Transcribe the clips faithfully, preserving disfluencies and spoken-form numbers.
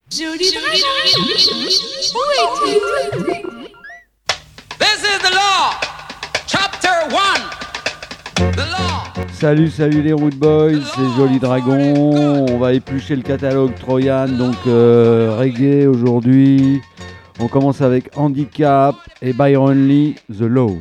Joli dragon, où es-tu? This is the law, chapter one, the law. Salut, salut les Root Boys, c'est Joli Dragon. On va éplucher le catalogue Troyan, donc euh, reggae aujourd'hui. On commence avec Handicap et Byron Lee, The Law.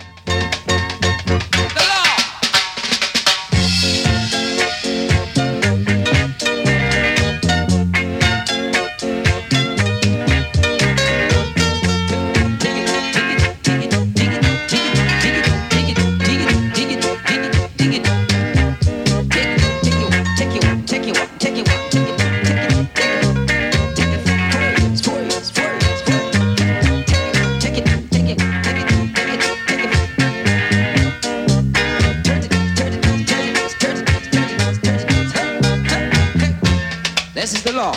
This is the law.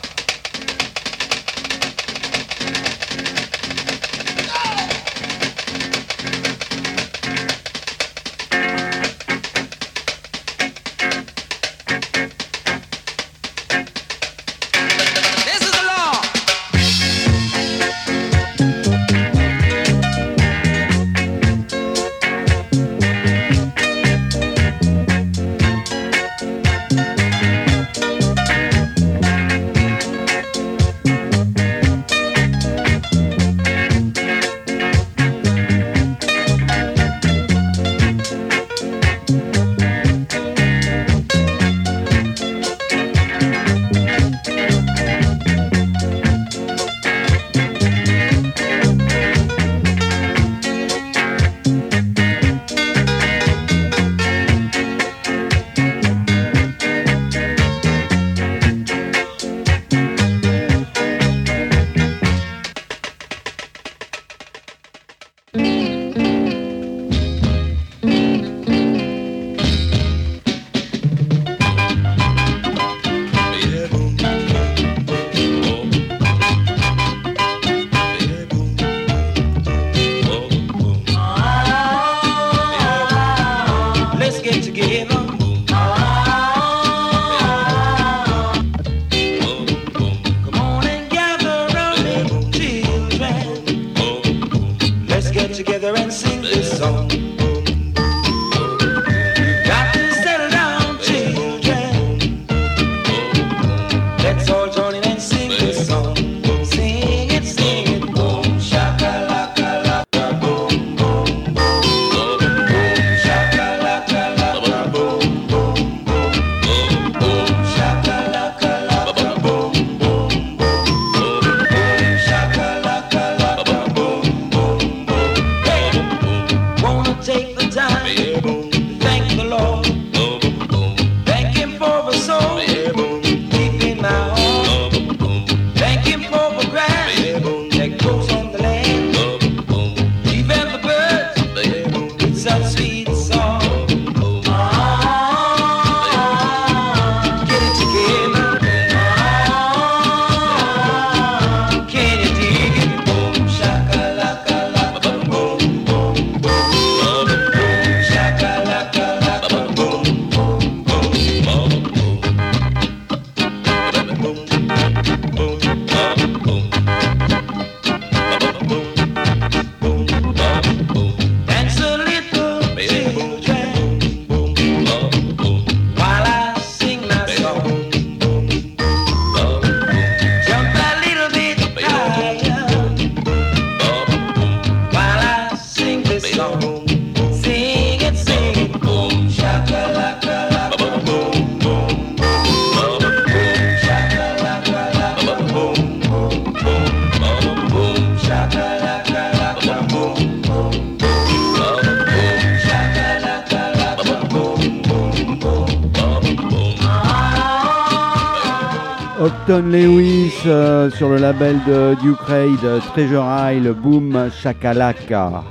Upton Lewis euh, sur le label de Duke Reid, Treasure Isle, Boom Shakalaka.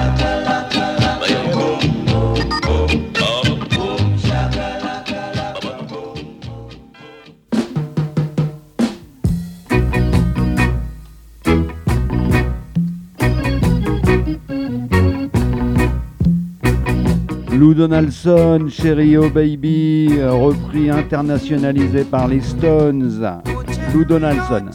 Lou Donaldson, Cherry Oh Baby, repris internationalisé par les Stones. Lou Donaldson.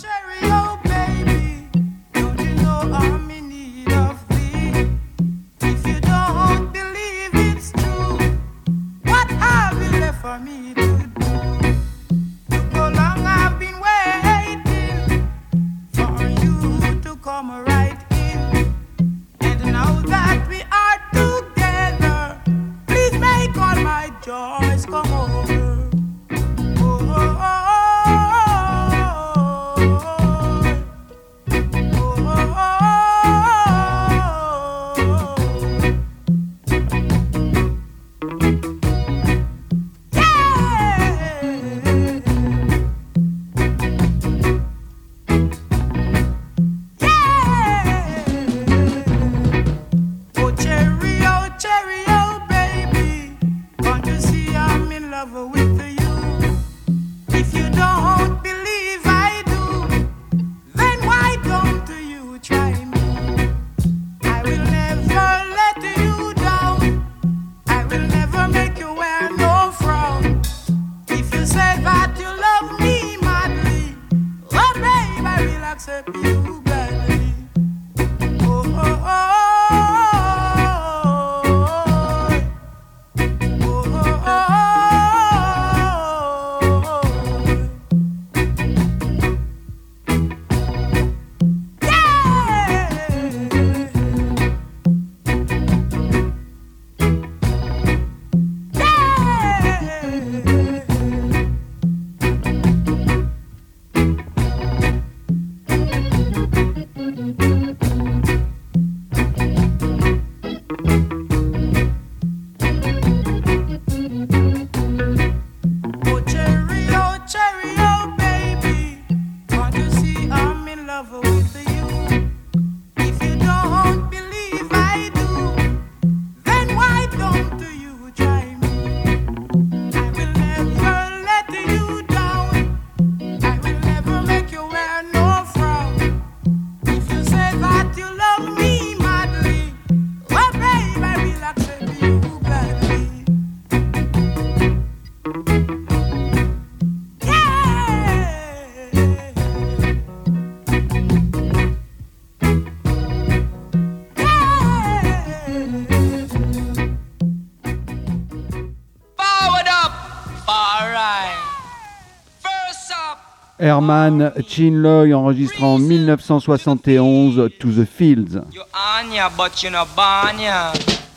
Herman Chinloy enregistré en mille neuf cent soixante et onze To the Fields. You Anya, but you know Banya.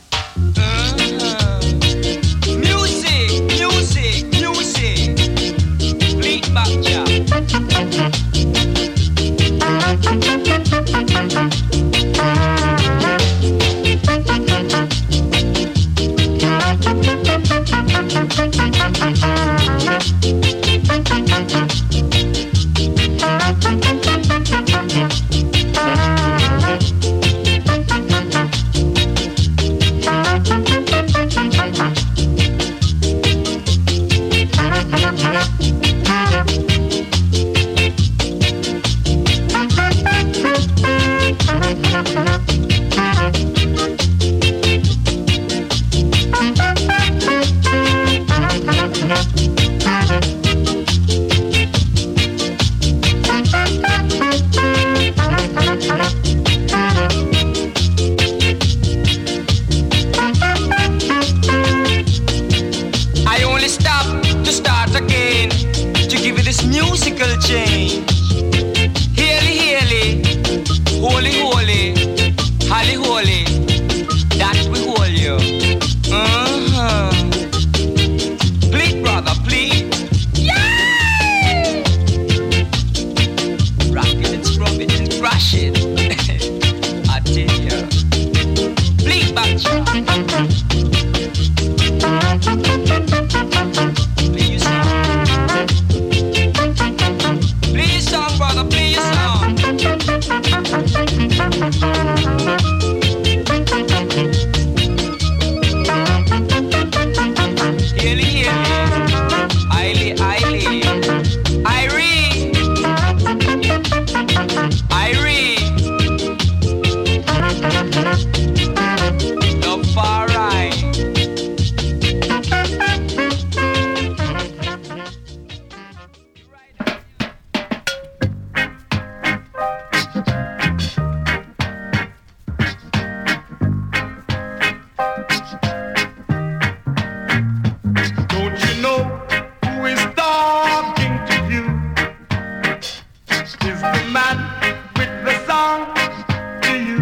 Mm-hmm. Music, music, music. Lead back, yeah. is the man with the song to you.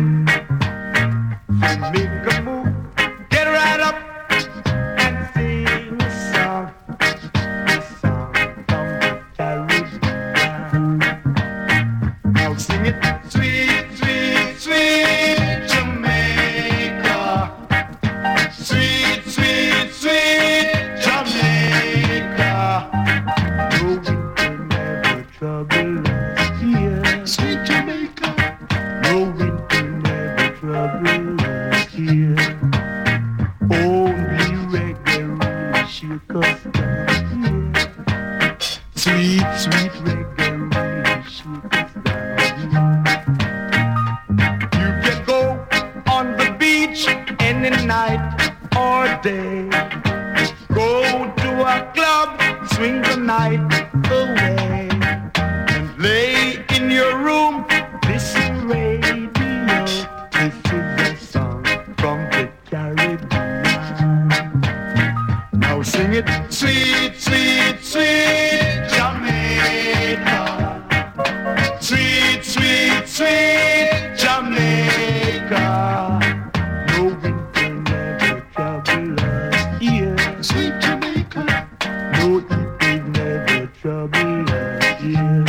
Make a move, get right up and sing a song, a song from the Caribbean. Now sing it, sweet, sweet, sweet Jamaica, sweet, sweet, sweet Jamaica. No winter never trouble us here. Sweet Jamaica. No winter never trouble us here. Only reggae really shake us down here. Sweet, sweet reggae really shake us down here. You can go on the beach any night or day. Go to a club, swing the night away, and lay in your room, listen radio. This is a song from the Caribbean. Now sing it, sweet, sweet, sweet Jamaica, sweet, sweet, sweet Jamaica. No winter never trouble us here. Sweet Jamaica. No heat never trouble us here.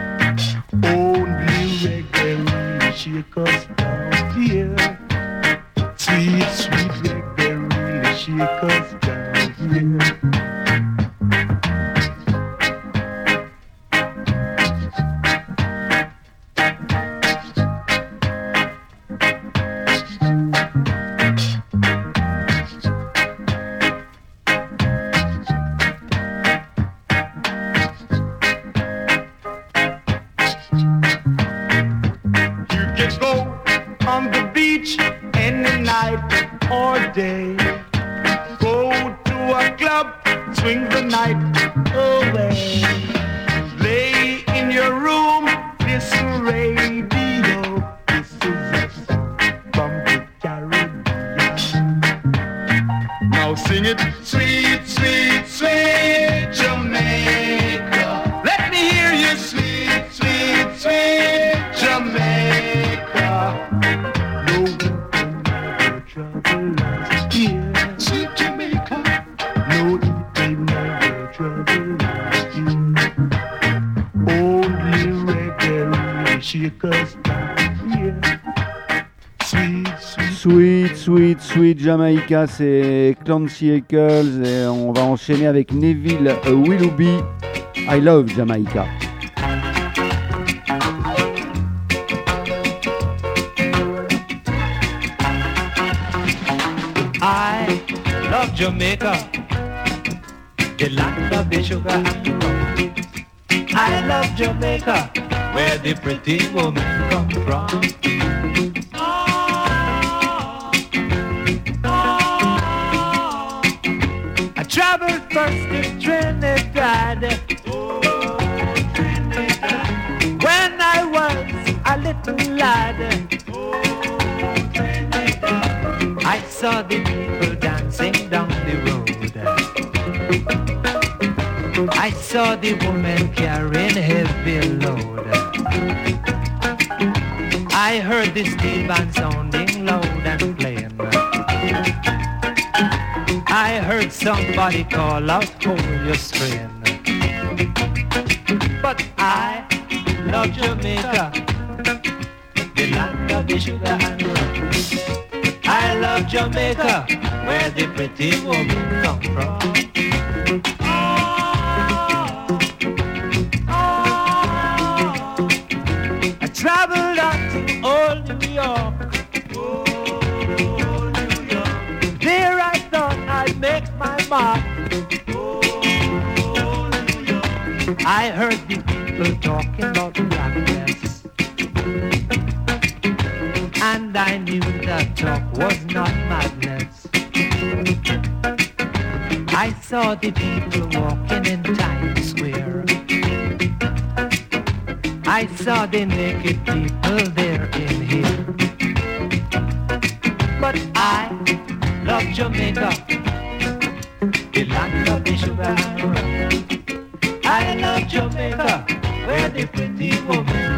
Only reggae really shake us down here. Sweet, sweet reggae really shake us down here. You can go on the beach any night or day. Go to a club, swing the night away. Lay in your room, listen radio. This is a song from the Caribbean. Now sing it, sweet, sweet, sweet Jamaica. Let me hear you, sweet, sweet, sweet Jamaica. No winter never trouble us here. Sweet Jamaica. No heat never trouble us here. Only reggae really shake us down here. Sweet, sweet. Sweet, sweet, sweet Jamaica, c'est Clancy Eccles et on va enchaîner avec Neville Willoughby. I love Jamaica. I love Jamaica, the land of the sugar and the rum. I love Jamaica, where the pretty women come from. Oh, oh, I traveled first to Trinidad. Oh, Trinidad. When I was a little lad. I saw the people dancing down the road. I saw the woman carrying heavy load. I heard the steel band sounding loud and playing. I heard somebody call out, hold your strain. But I love Jamaica, the land of the sugar and rum. I love Jamaica, where the pretty women come from. Oh, oh, I traveled out to old New York. Oh, New York. There I thought I'd make my mark. Oh, New York. I heard the people talking about blackness, and I knew that talk was not madness. I saw the people walking in Times Square. I saw the naked people there in here. But I love Jamaica, the land of the sugar and rum. I love Jamaica, where the pretty women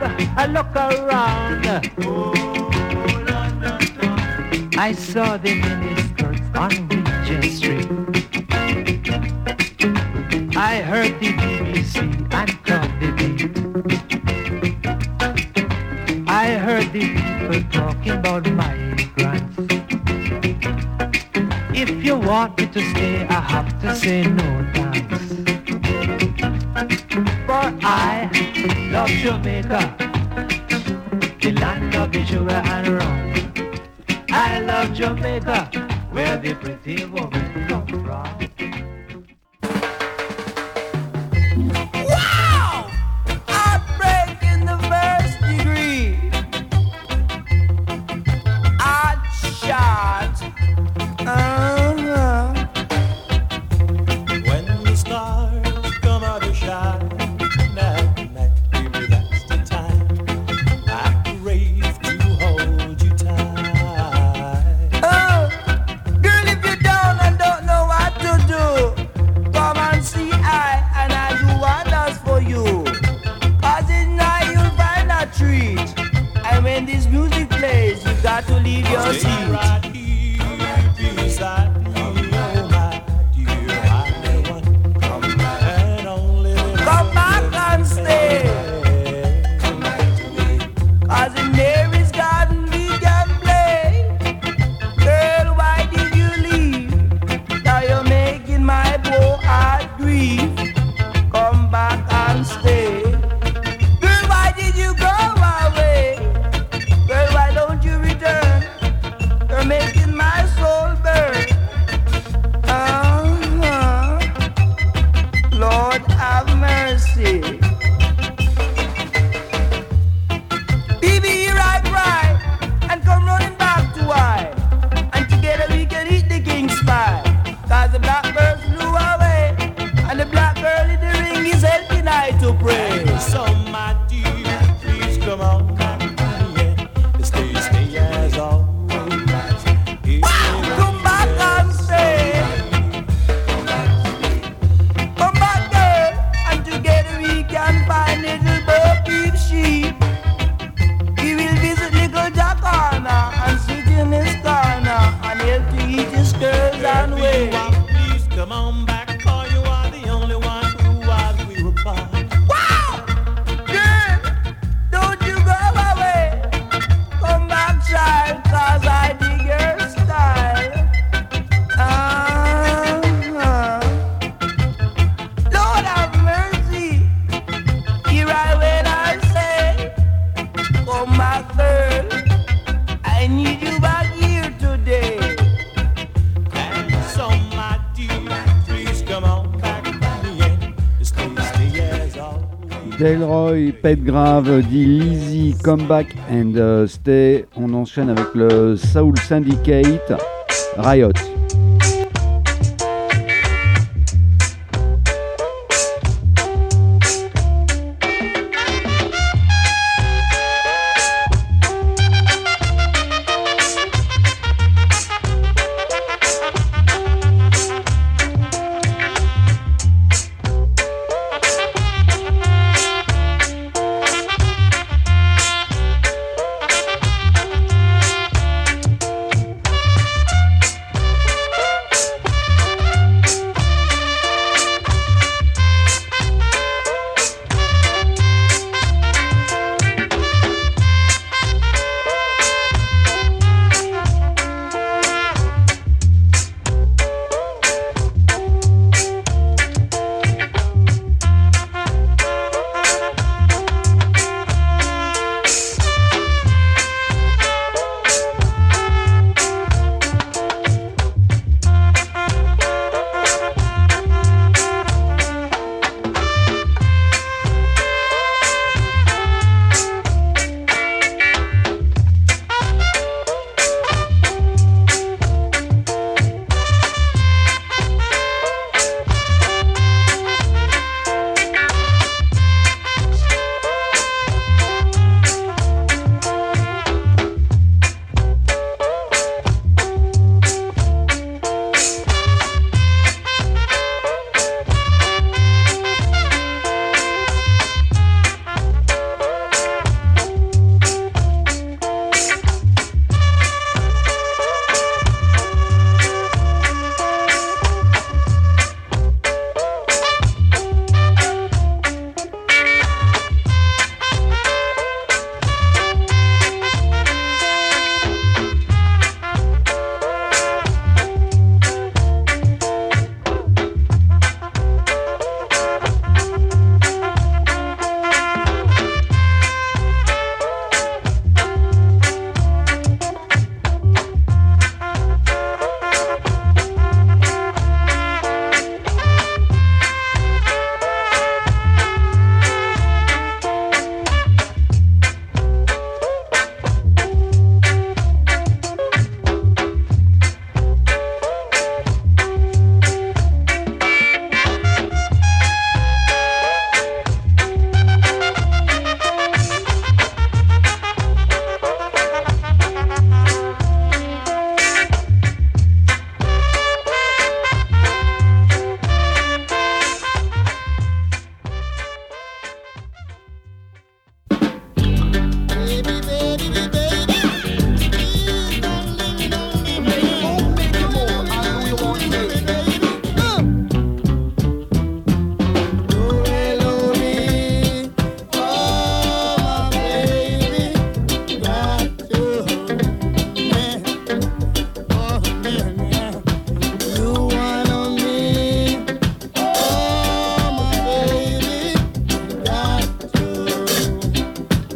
I look around. Oh, London town. I saw the miniskirts on Regent Street. I heard the B B C and caught the beat. I heard the people talking about migrants. If you want me to stay, I have to say no thanks. For I love Jamaica, the land of the sugar and rum. I love Jamaica, where the pretty woman come from. Wow! Heartbreak in the first degree. Hot shot. Uh-huh. When the stars come out to shine at night, baby, that's the time I crave to hold you tight. Oh, girl, if you're down and don't know what to do, come and see I and I do wonders for you. Cause in night you'll find a treat. And when this music plays, you got to leave your Stay seat. right here beside me, oh my dear, my one and only. Come back and stay. Cause in Mary's garden we can play. Girl, why did you leave? Now you're making my poor heart grieve. Come back and stay. Girl, why did you go away? Girl, why don't you return? You're making my soul burn. Uh-huh. Lord have mercy. Baby, here I cry and come running back to I. And together we can eat the king's pie. Cause the blackbirds flew away and the black girl in the ring is helping I to pray. So my dear, please come on back and stay, stay as always. Come back and stay. Come back, girl, and together we can find little Bo Peep sheep. We will visit little Jacana and sit in his corner and help to eat his curls and ways. Please come on back, for you are the only one who was we were born. Wow! Girl, don't you go away. Come back, child, cause I dig your style. Uh-huh. Lord have mercy. Here I when I say, come back, girl. I need you back here today. And so my dear, please come on back and stay, stay as always. Delroy, Pet Grave, dit Lizzy, Come Back and uh, Stay. On enchaîne avec le Soul Syndicate, Riot.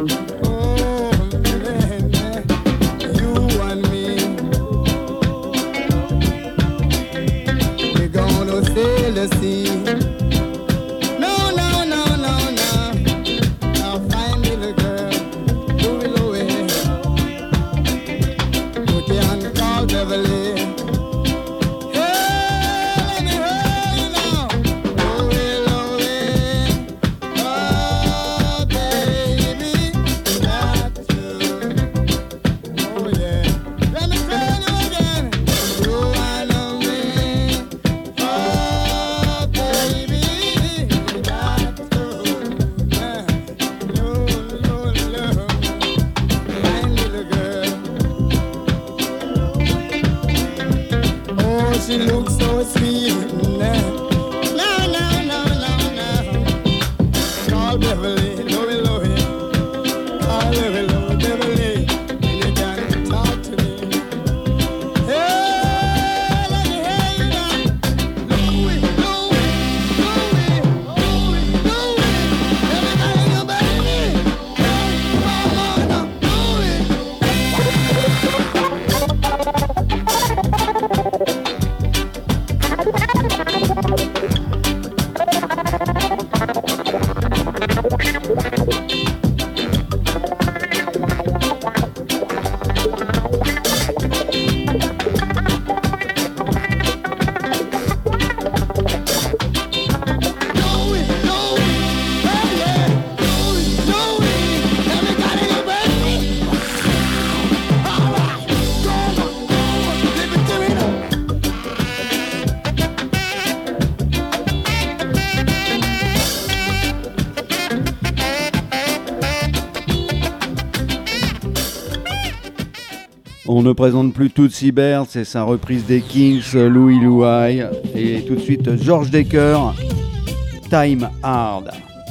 On ne présente plus Tootsie Baird, c'est sa reprise des Kings, Louie Louie. Et tout de suite, George Decker, Time Hard.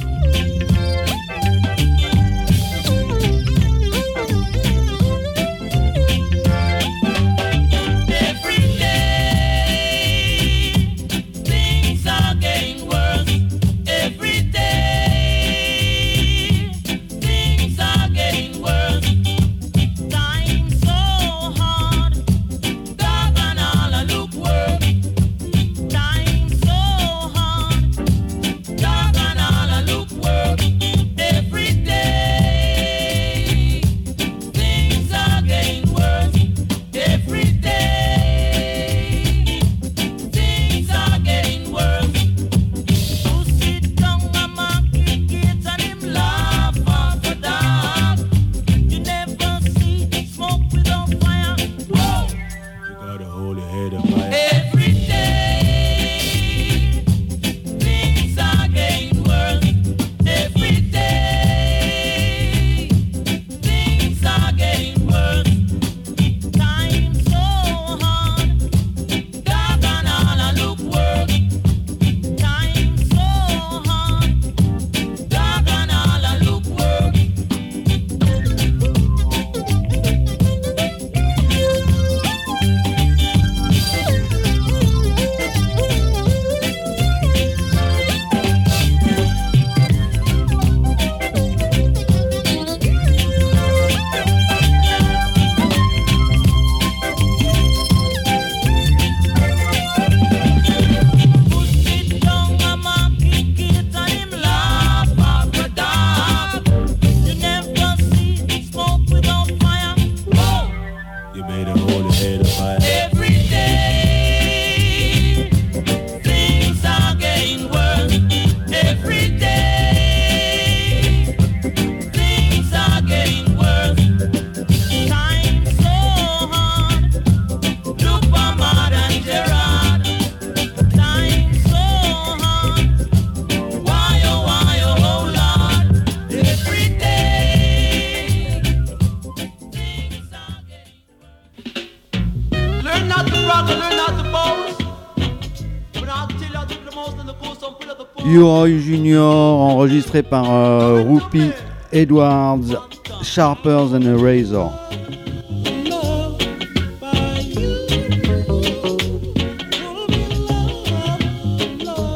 U-Roy Junior, enregistré par euh, Rupi Edwards, Sharper Than a Razor.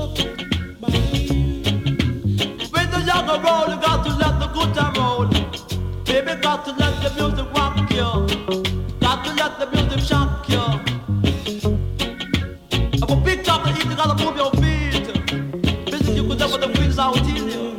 When the young roll, you got to let the good time roll. Baby, got to let the music rock you. Got to let the music shock you. If a big top to eat, you gotta move your feet. Business you could never the freeze out in you.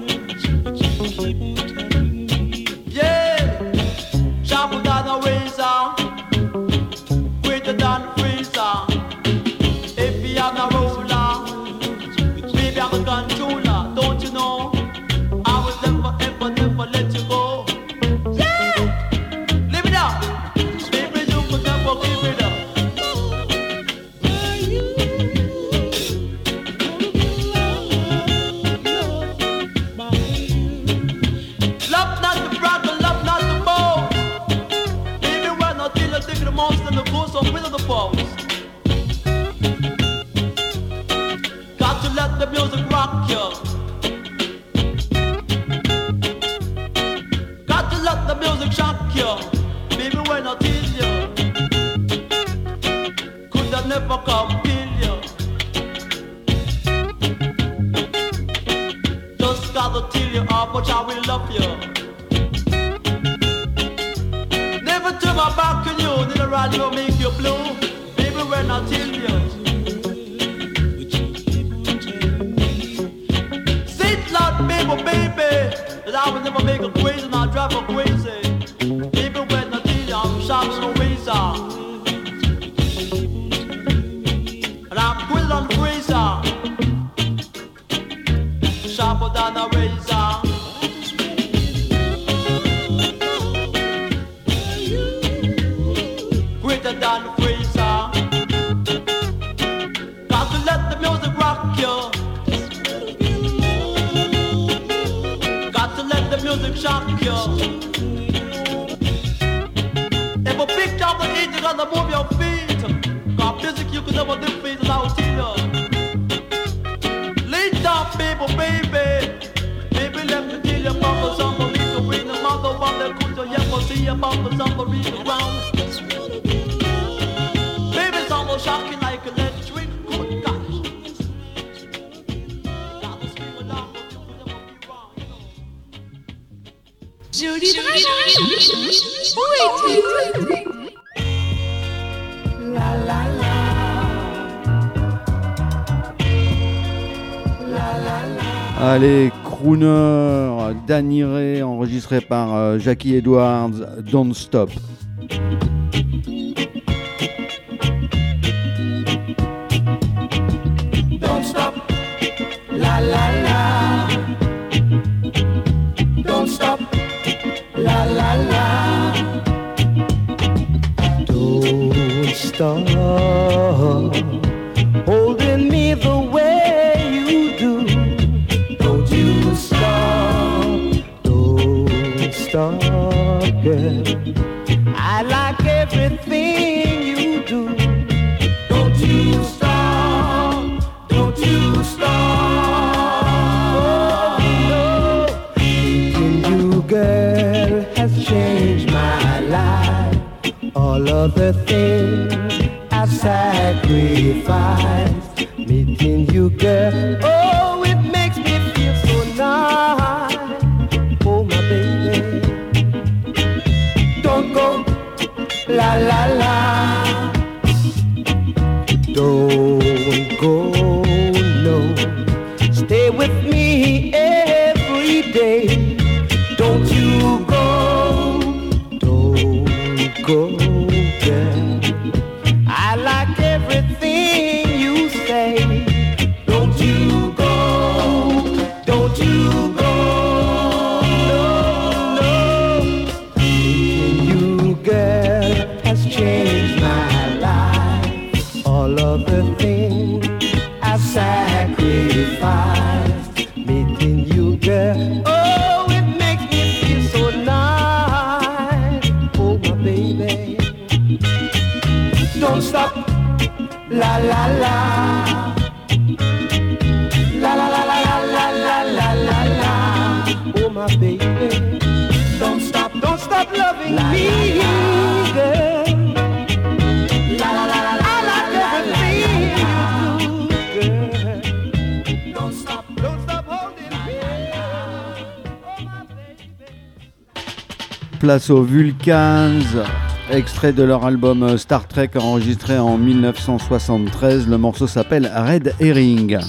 Yeah, sharper than a razor, greater than a freezer. If you have no roller, baby I'm a controller, don't you know? I will never ever never let you go. Yeah, live it up, baby you could never give it up. Love not the brother, love not the bow. Baby when I till you take the most and the ghost of with the balls. Got to let the music rock you. Got to let the music shock you. Baby when I tell you, could I never come kill you. Just gotta tell you how much I will love you. Never turn my back on you, neither I will make you blue. Baby when I tell you, say it loud baby, baby, that I will never make her crazy and I'll drive her crazy. Baby when I tell you I'm sharp as no razor, and I'm quick on razor, sharper than a razor. Greater than a freezer. Got to let the music rock you. Got to let the music shock you. If a big job to eat, you gotta move your feet. Got music you can never defeat without you. Lay down, baby, baby. Baby, let me tell you about the somebody to bring the mother from the culture. Yeah, we'll see about the somebody around. Baby, it's almost shocking like electric. Good gosh. Gotta scream along, but you could never be wrong, you know. Jolie Dragon, où es-tu? La la la. La la la. Allez, Crooner, Danny Ray, enregistré par euh, Jackie Edwards, Don't Stop. Don't stop. La la la. Don't stop. La la la. Don't stop holding me the way you do. Don't you stop. Don't stop, girl. I like everything you do. Don't you stop. Don't you stop. Oh, no. Meeting you, girl, has changed my life. All of the things I've sacrificed. Meeting you, girl, oh, it makes me feel so nice. Oh, my baby, don't go, la la la. Don't go, no. Stay with me every day. Don't you go, don't go, girl. I like everything you say. Don't you go, don't you go, no, no. You, girl, has changed Place aux Vulcans, extrait de leur album Star Trek enregistré en mille neuf cent soixante-treize. Le morceau s'appelle Red Herring.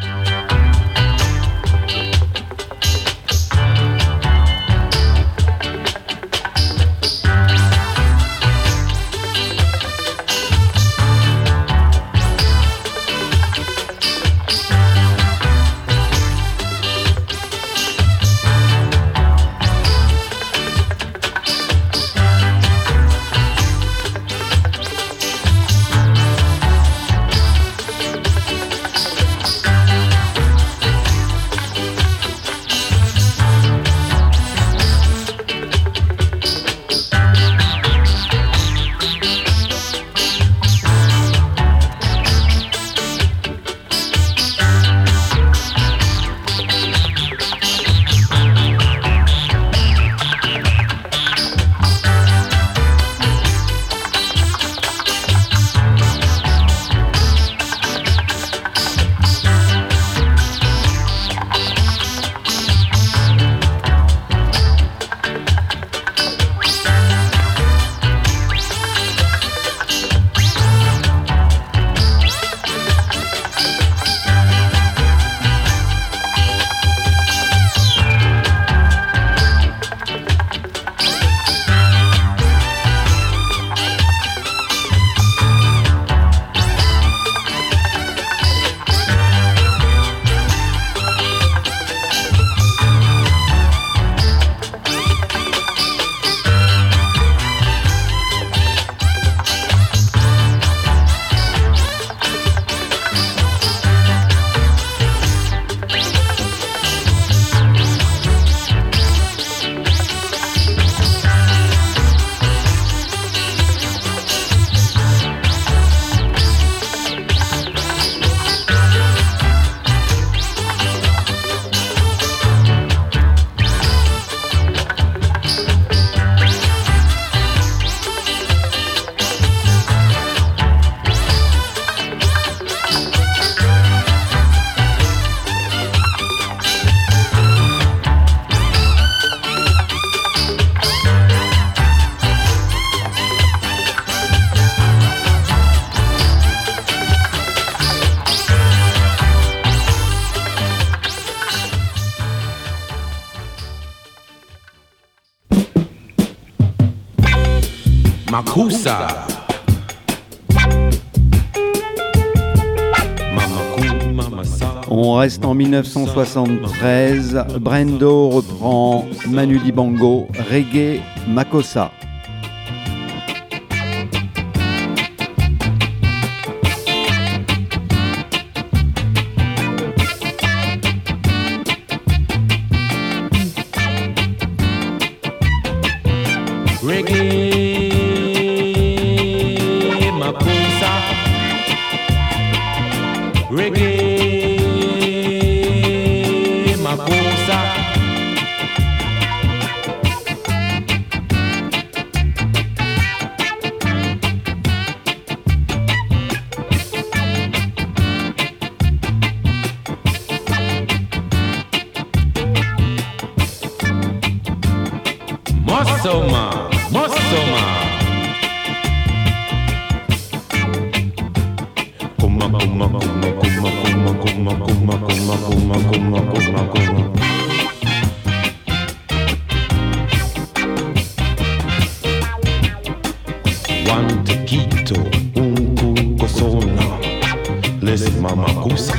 Makusa. On reste en mille neuf cent soixante-treize. Brendo reprend Manu Dibango, Reggae Makossa. Mosoma, Mosoma. Kuma, kuma, kuma, kuma, kuma, kuma, kuma, kuma, kuma, kuma, kuma, kuma. One tequito, un cucosona, les mamacusa.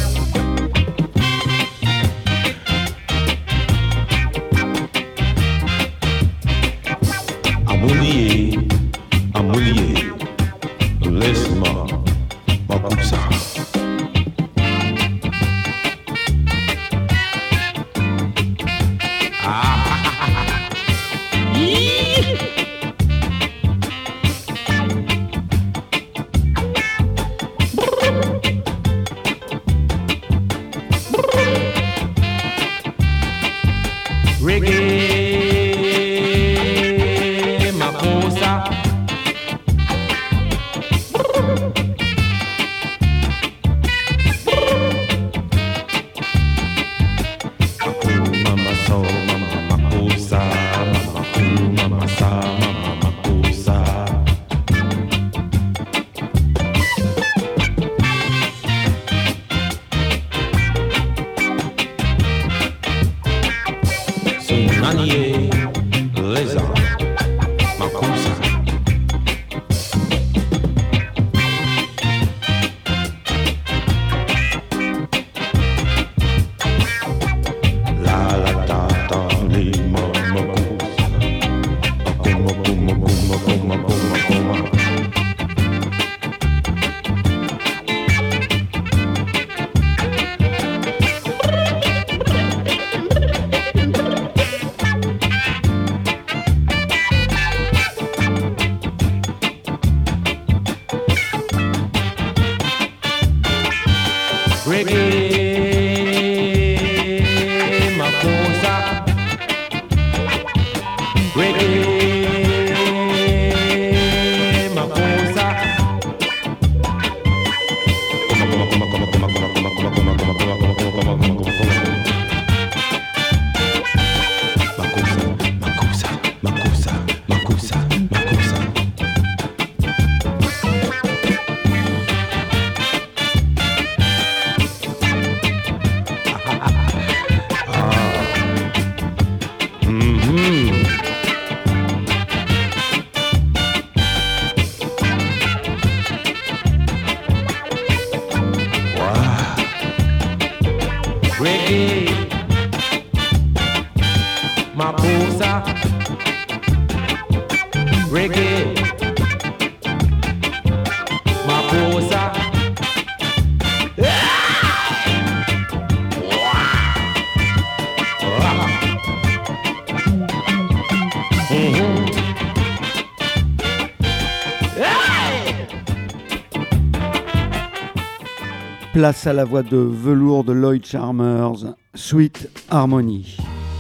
Amulie, amulie, laisse-moi ma cousa. Reggae, Makossa. mama makosa. Sunanie leza makosa. La la ta ta li mama makosa. Akuma kuma kuma kuma kuma kuma. Reggae makosa. Reggae makosa. Kuma kuma kuma kuma kuma kuma kuma kuma kuma kuma kuma kuma kuma kuma kuma kuma. Makosa, makosa, makosa, makosa, makosa. Mm-hmm. Wow. Reggae makosa. Reggae makosa. Place à la voix de velours de Lloyd Charmers, Sweet Harmony.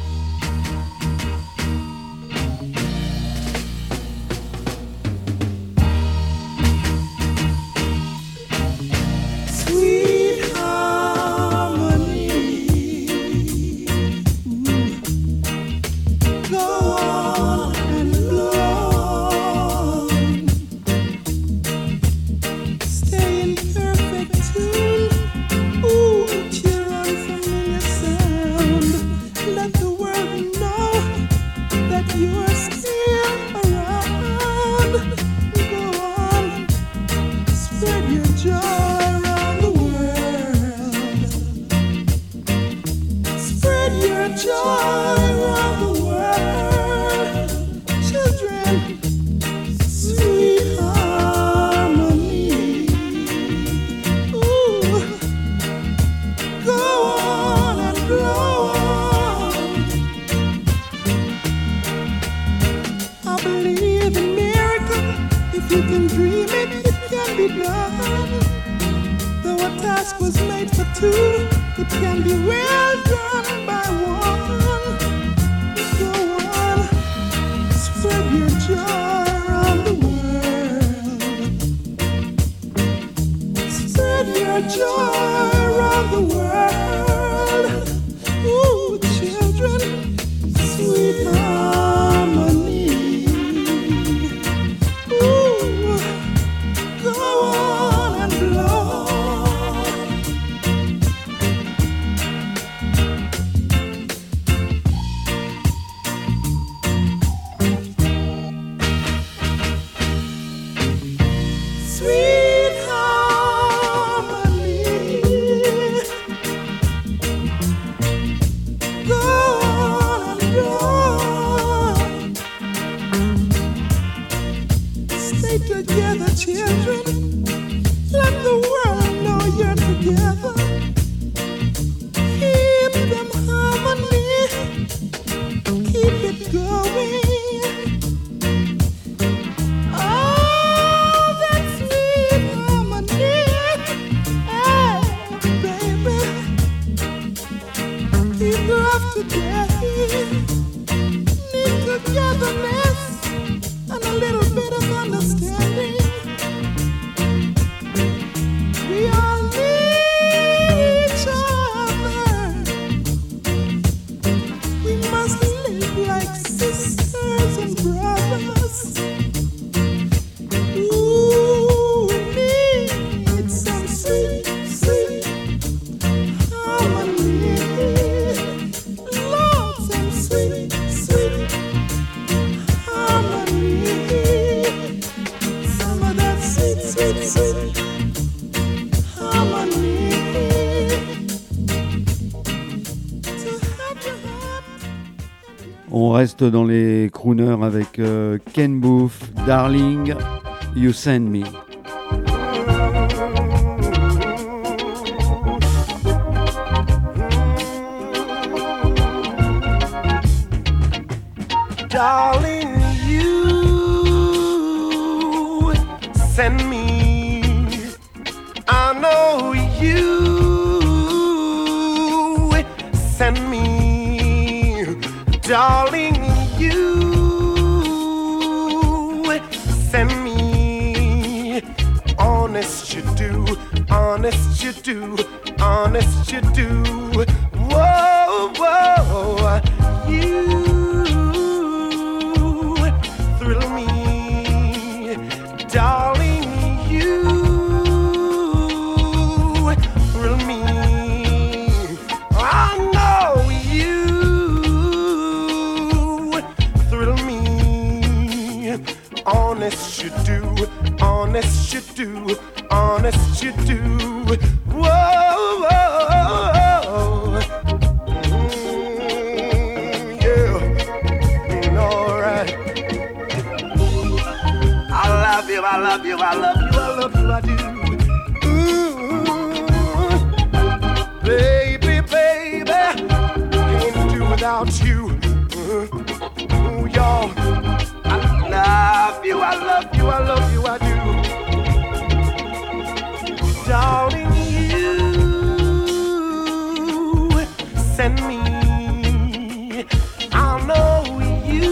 Sweet harmony. Go on and blow. Stay in perfect tune. Ooh, cheer on familiar sound. Let the world know that you are still around. Go on, spread your joy around the world. Spread your joy around the world. Children, sweet harmony. Ooh, go on and grow on. I believe in miracle. If you can dream it, it can be done. Though a task was made for two, it can be well done by one. Go on, spread your joy around the world. Spread your joy around the world. Ooh, children, sweet harmony. Ooh, go on and blow. Sweet harmony. Go on and blow. Stay together, children. Let the world know you're together. Keep them harmony. Keep it going. Oh, that sweet harmony. Hey, baby. Keep love today. Need togetherness and a little bit of understanding. reste dans les crooners avec euh, Ken Booth, Darling, You Send Me. Darling, you send me. I know you send me. Darling, you send me. Honest you do, honest you do, honest you do. Whoa, whoa, you thrill me, darling, you thrill me. I know you thrill me. Honest you do, honest you do, honest you do. Whoa, whoa, mm, yeah, mm, all right. I love you, I love you, I love you, I love you, I do. Ooh, baby, baby, can't do without you. Ooh, y'all, I love you, I love you, I love you, I do. Darling, you send me. I know you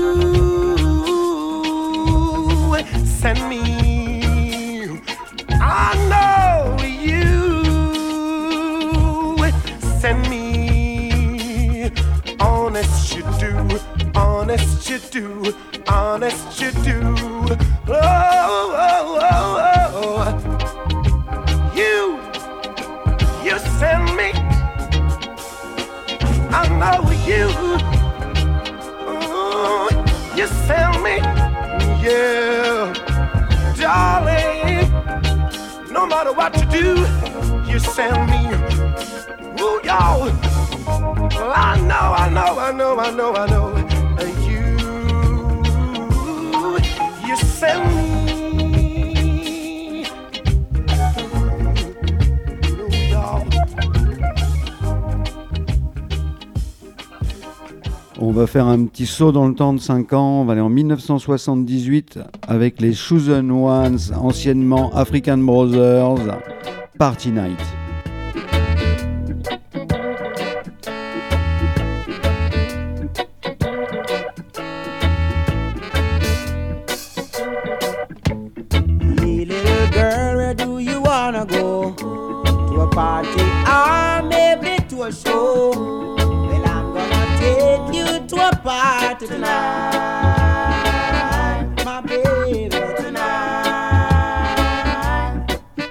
send me. I know you send me. Honest you do, honest you do, honest you do. Oh, oh, oh, oh. You, you send me. I know you. Oh, you send me. Yeah, darling, no matter what you do, you send me. Ooh, y'all, well, I know, I know, I know, I know, I know. You, you send me. Ooh, y'all. On va faire un petit saut dans le temps de cinq ans. On va aller en mille neuf cent soixante-dix-huit avec les Chosen Ones, anciennement African Brothers, Party Night. Hey little girl, where do you wanna go? To a party or maybe to a show? Well, I'm gonna take you to a party tonight, my baby, tonight.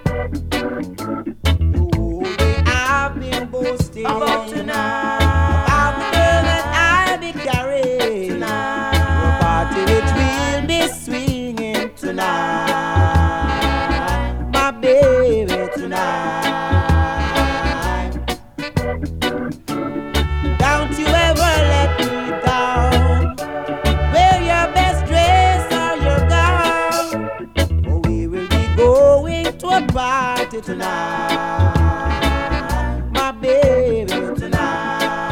Oh, they have been boasting about tonight, about the girl that I'll be carrying tonight, to a party which will be swinging tonight, my baby, tonight. Don't you ever let me down. Wear your best dress or your gown, for we will be going to a party tonight, my baby, tonight.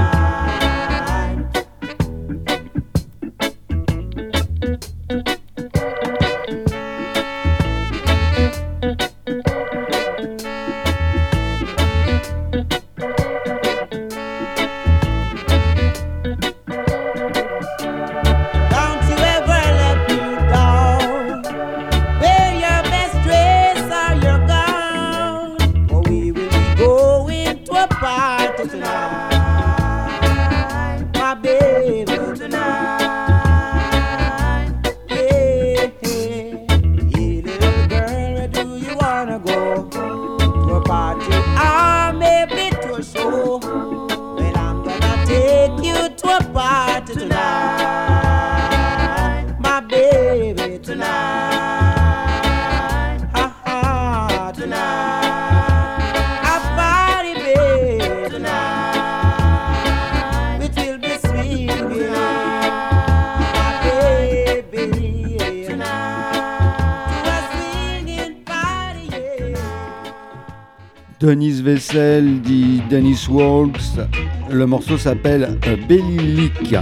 Don't you ever let me down. Wear your best dress or your gown, for we will be going to a party tonight, my baby, tonight. Hey, hey, hey, little girl, where do you wanna go? To a party or maybe to a show? Well, I'm gonna take you to a party tonight, my baby, tonight. Ha ha, tonight. A party, baby, tonight. It will be swinging Denise Vessel dit Dennis Walks. Le morceau s'appelle Belly Lick.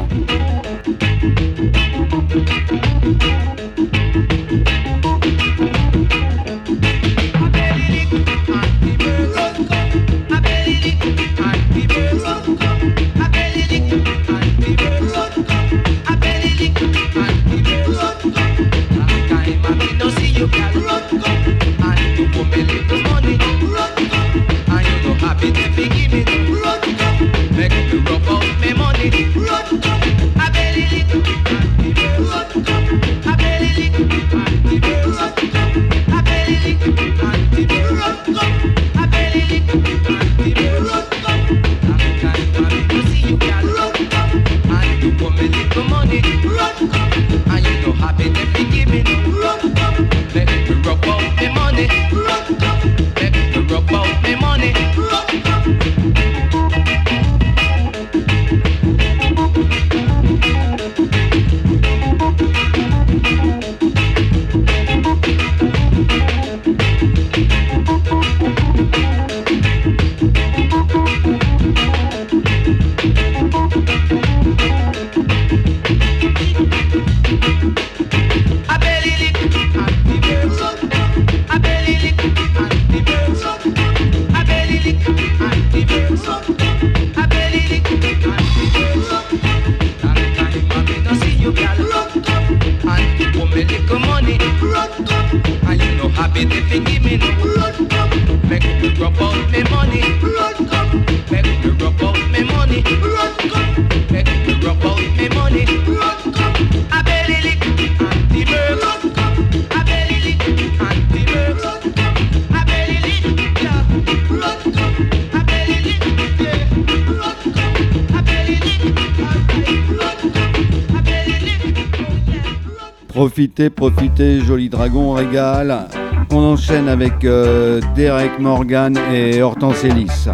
Profitez, profitez, Joli Dragon régale. On enchaîne avec euh, Derek Morgan et Hortense Ellis.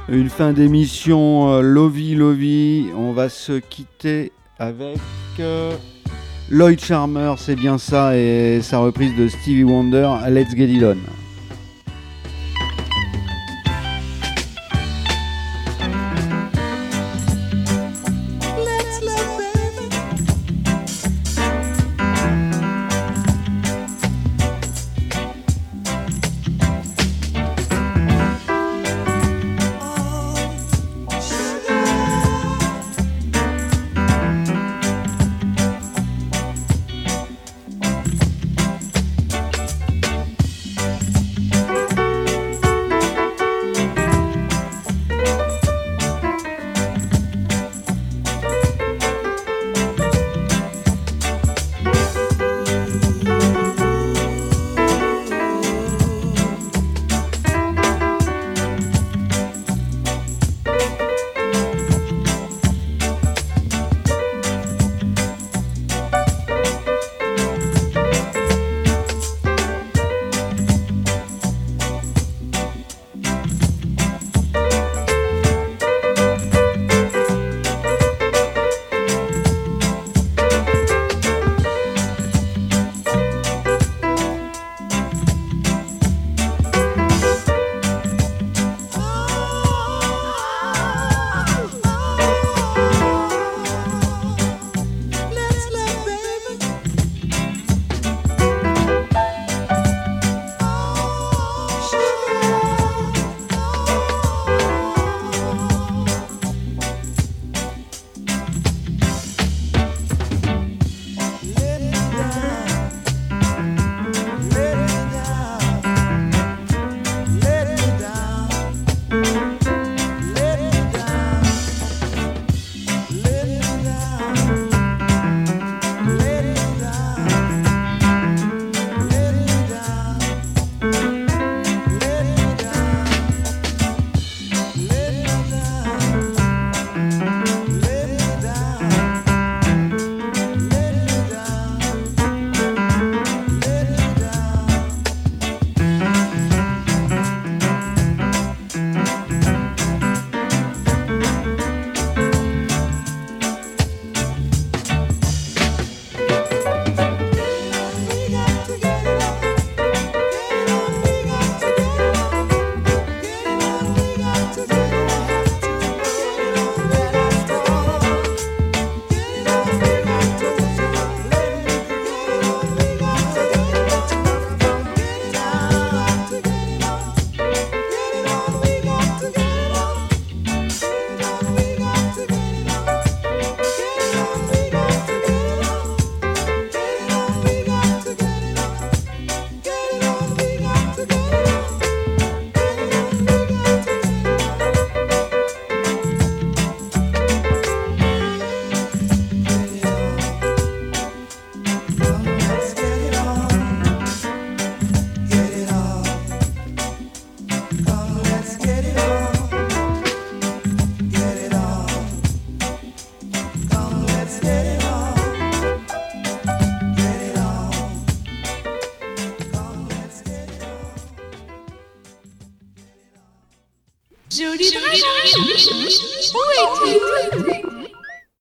Une fin d'émission euh, Lovey Lovey. On va se quitter avec euh, Lloyd Charmer, c'est bien ça, et sa reprise de Stevie Wonder, Let's Get It On.